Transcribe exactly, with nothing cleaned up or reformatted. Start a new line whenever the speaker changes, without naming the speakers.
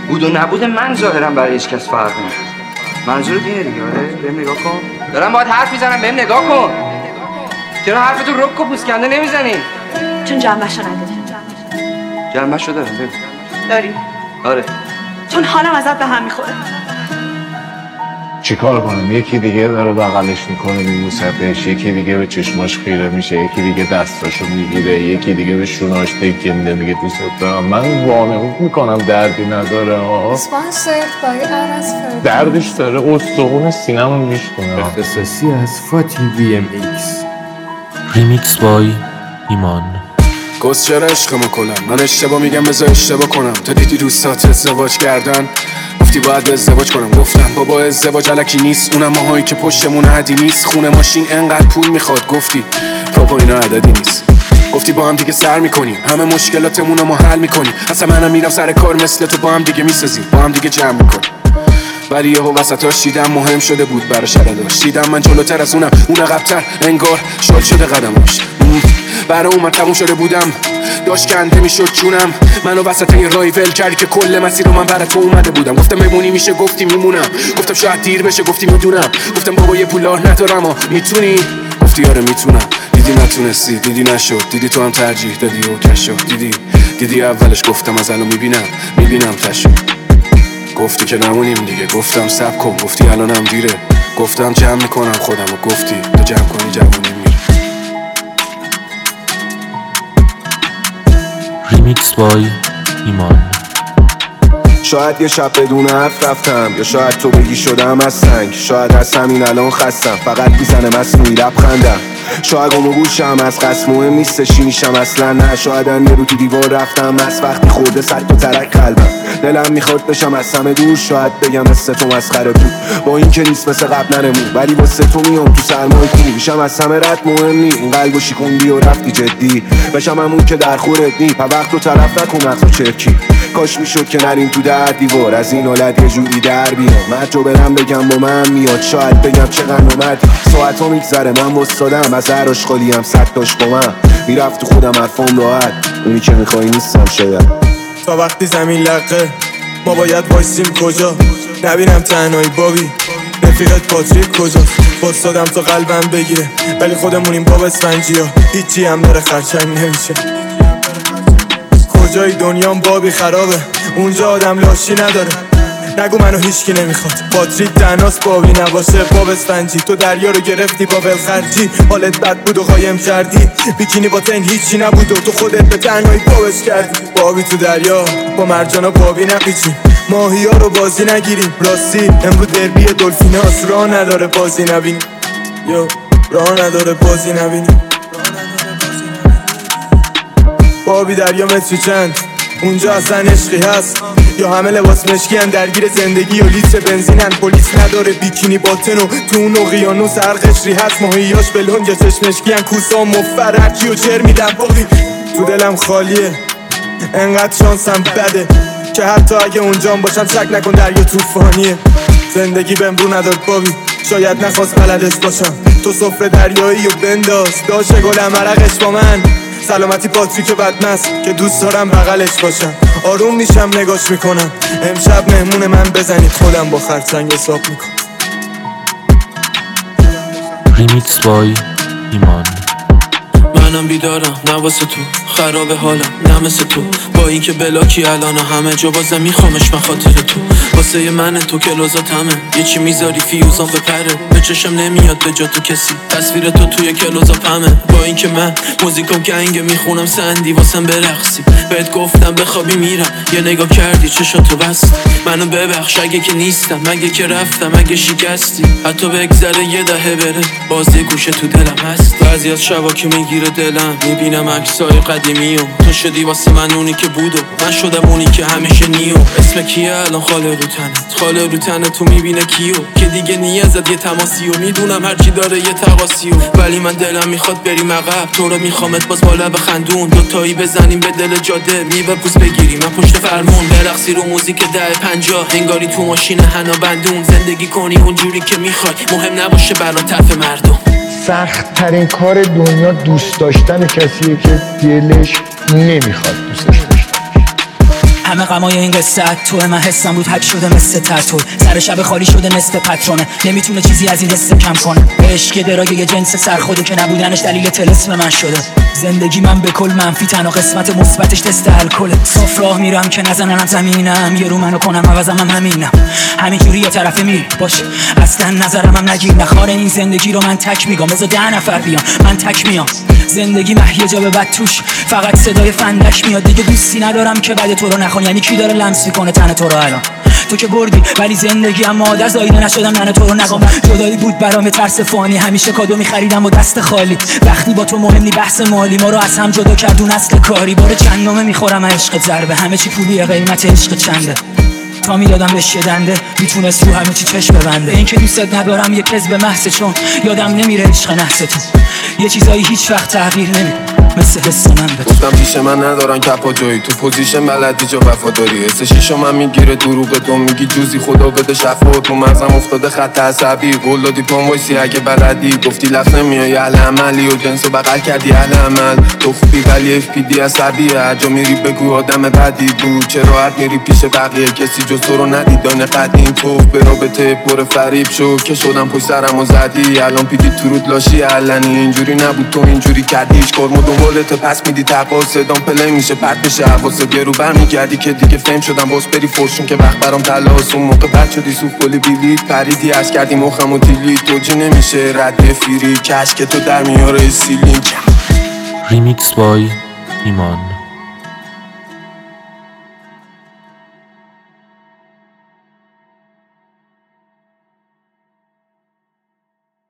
بود و نبود من ظاهرم برای هیچ کس فرق نمیکنه. منظورت اینه دیگه؟ آره بهم نگاه کن، دارم باهات حرف میزنم، بهم نگاه کن. چرا حرفتو رک و پوسکنده نمیزنی؟
چون جنبشو نداری.
جنبشو دارم. بگو.
داری؟
آره.
چون حالم ازت به هم میخوره.
چیکار کنم؟ یکی دیگه داره بغلش میکنه میموسدش، یکی دیگه به چشماش خیره میشه، یکی دیگه دستاشو میگیره، یکی دیگه به شوناش تکنده میگه دوست دارم. من وانمود میکنم دردی نداره ها. دردش داره، استخون سینه‌مو میشکنه.
اختصاصی از فاتی وی ام ایکس.
ریمیکس بای ایمان.
گوز چرا عشقمو کلم؟ من اشتباه میگم بذار اشتباه کنم. تا دیدی دوستات ازدواج کردن گفتی باید ازدواج کنم. گفتم بابا ازدواج الکی نیست، اونم ماهایی که پشتمون عدی نیست. خونه ماشین انقدر پول میخواد. گفتی بابا اینا عددی نیست. گفتی با هم دیگه سر میکنیم، همه مشکلاتمون رو ما حل میکنیم. اصلا منم میرم سر کار مثل تو، با هم دیگه میسازیم، با هم دیگه جمع میکنیم. ولی یهو وسطاش دیدم مهم شده بود برا شدداش. دیدم من جلوتر از اونم، اون عقب‌تر، انگار شل شده قدماش. برا اون من تموم شده بودم، داشت کنده میشد جونم. منو وسط یه رای ول کردی که کل مسیر رو من برا تو اومده بودم. گفتم بمونی میشه، گفتی میمونم. گفتم شاید دیر بشه، گفتی میدونم. گفتم بابا یه پولار ندارم ها میتونی، گفتی آره میتونم. دیدی نتونستی، دیدی نشد، دیدی تو هم ترجیح دادی و کشو. دیدی دیدی اولش گفتم از الان میبینم میبینم تشو. گفتی که نمونیم دیگه، گفتم صبر کن، گفتی الانم دیره. گفتم جمع میکنم خودم و گفتی تو جمع کنی جوونی میره.
ریمیکس بای ایمان.
شاید یه شب بدون حرف رفتم، یا شاید تو بگی شدم از سنگ. شاید از همین الان خستم، فقط میزنه مصنوعی لبخندم. شاید گم و گوشم از قصد مهم نیستش چی میشم اصلا نه. شاید هم یه رو تو دیوار رفتم از وقتی خورده صد تا ترک قلبم. دلم میخواد بشم از همه دور، شاید بگم مثل تو مسخره بود، با این که نیست مثل قبل نمون. ولی واسه تو میام تو سرمای کو، میشم از همه رد مهم نی. این قلبو شیکوندی و رفتی جدی، بشم همون که در خورت نی. پا وقت تو طرف نکن مغزو چرکی. کاش میشد که نریم تو در دیوار، از این حالت یه جوری در بیام. مرجو برم بگم با من میاد، شاید بگم چقدر اومدی. ساعتو میگذره من وستادم، از هر آشغالیم صد تاش با من میرفت تو خودم حرفام راحت. اونی که میخوایی نیستم شاید.
تا وقتی زمین لقه ما باید وایسیم کجا؟ نبینم تنهایی بابی، رفیقت پاتریک کجاست؟ وستادم تا قلبم بگیره، ولی خودمونیم باب اسفنجی ها. هیچی هم داره خرچنگ نمیشه. کجایی دنیام بابی خرابه، اونجا آدم لاشی نداره. نگو منو هیچکی نمیخواد، پاتریک تنهاست بابی نباشه. باب اسفنجی تو دریا رو گرفتی با ولخرجی. حالت بد بود و قایم کردی، بیکینی با تن هیچی نبود و تو خودت به تنهایی بابش کردی. بابی تو دریا با مرجانا بابی نپیچیم، ماهی ها رو بازی نگیریم. راستی امروز دربی دلفیناس، راه نداره بازی نبینیم. یو راه نداره بازی نبینیم. بابی دریا متری چند، اونجا اصلا عشقی هست یا همه لباس مشکی هن درگیر زندگی و لیتر بنزینن؟ پلیس نداره بیکینی باتن و تو اون اقیانوس هر قشری هست. ماهیاش به لنجا چشمشکی هن، کوسا مفرکی و چر میدن. بابی تو دلم خالیه، انقدر شانسم بده که حتی اگه اونجام باشم شک نکن دریا توفانیه. زندگی بهم رو نداد بابی، شاید نخواست بلدش باشم. تو سفره دریایی و بنداز، داشه گلم عرقش با من. سلامتی پاتریک بدمست که دوست دارم بغلش باشم. آروم میشم نگاش میکنم، امشب مهمون من بزنید، خودم با خرچنگ حساب میکنم.
ریمیکس بای ایمان.
منم بیدارم نه واسه تو، خراب حالم نه مثل تو. با اینکه بلاکی الان همه جا بازم میخوامش من خاطر تو. واسه من تو که لوزاتمه، یه چی میذاری فیوزام بپره. به چشم نمیاد به جا تو کسی، تصویر تو توی کلوزا پمه. با اینکه من موزیکم گنگه میخونم سندی واسم برقصی. بهت گفتم بخوابی میرم، یه نگاه کردی چشاتو بست. منو ببخش اگه که نیستم، اگه که رفتم، اگه شکستی. حتی بگذره یه دهه بره، باز یه گوشه تو دلم هست. بعضی از شبا که میگیره دلم، میبینم عکسای قدیمی و تو شدی واسه من اونی که بود و من شدم اونی که همیشه نیو. اسم کیه الان خاله رو تنت، خاله رو تنت تو میبینه کیو که دیگه نیازت یه تماسی و میدونم هرچی داره یه تقاسی و ولی من دلم میخواد بریم عقب. تو رو میخوامت باز بالا بخندون، دوتایی بزنیم به دل جاده، میوه پوست بگیریم من پشت فرمون، برقصی رو موزیک ده پنجاه، انگاری تو ماشین حنا بندون. زندگی کنی اونجوری که میخوای، مهم نباشه برا طرف مردم.
سخت ترین کار دنیا دوست داشتن کسیه که دلش نمیخواد دوستش داشته.
همه غمای این قصه تو من حسم بود حک شده مثل تتو سر شب خالی شده نصف پترونه نمیتونه چیزی از این حس کم کنه عشق درای یه جنس سرخوده که نبودنش دلیل طلسم من شده زندگی من به کل منفی تنها قسمت مثبتش تست الکل صاف راه میرم که نزننم زمینم یه رو منو کنم عوضم هم همینم همینجوری یه طرف میری باش اصلا نظرم هم نگیر نخوار این زندگی رو من تک میگم بذار ده نفر بیام من تک میام زندگی مه جا به بد توش فقط صدای فندش میاد دیگه دوستی ندارم که بعد تو رو نخوان یعنی کی داره لمس میکنه تن تو رو الان تو که بردی ولی زندگی هم مادر زایده نشدم من تو رو نگم جدایی بود برام ترس فانی همیشه کادو میخریدم و دست خالی وقتی با تو مهم نی بحث مالی ما رو از هم جدا کردون اصل کاری بار چندمه میخورم عشق ضربه همه چی پولیه قیمت عشق چنده تا میدادم بهش یه دنده میتونست رو همه چی چشم ببنده این که دوستت ندارم یه کذب محض چون یادم نمیره عشق نحس تو یه چیزایی هیچ وقت تغییر نمیکنه مثل حس من به تو
گفتم پیش من ندارن کپا جایی تو پوزیشن بلدی جا وفاداری حس شیشو من میگیره دروغ تو میگی جوزی خدا بده شفا تو مغزم افتاده خط عصبی قول دادی پام وایسی اگه بلدی گفتی لفظ نمیای اهل عملی و جنسو بغل کردی اهل عمل تو خوبی ولی اف پی دی عصبی هر جا میری بگو آدم بدی بود چه راحت میری پیش بقیه کسی جز تو رو ندید دانه قدیم تو به رابطه پر فریب شو که شدم پشت سرم و زدی الان پیدی تو رود لاشی علنی اینجوری نبود تو اینجوری کردیش کارمو دنبالت پس میدی تقا صدام پلی میشه پرت میشه حواسه گرو برمیگردی که دیگه فیم شدم باز بری فرشون که وقت برام تلاس اون موقع بد شدی سوخ کلی بیلیت پریدی عشق کردی مخم و دیلیت توجه نمیشه رد فیری کش که تو در میاره سیلینگ
ریمیکس بای ایمان.